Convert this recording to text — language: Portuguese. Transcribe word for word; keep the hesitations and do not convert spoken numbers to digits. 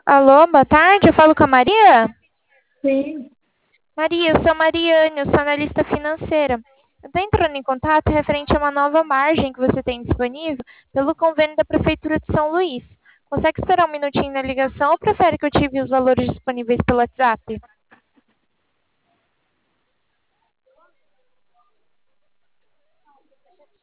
Alô, boa tarde, eu falo com a Maria? Sim, Maria, eu sou a Mariane, eu sou analista financeira. Eu estou entrando em contato referente a uma nova margem que você tem disponível pelo convênio da Prefeitura de São Luís. Consegue esperar um minutinho na ligação ou prefere que eu tive os valores disponíveis pelo WhatsApp?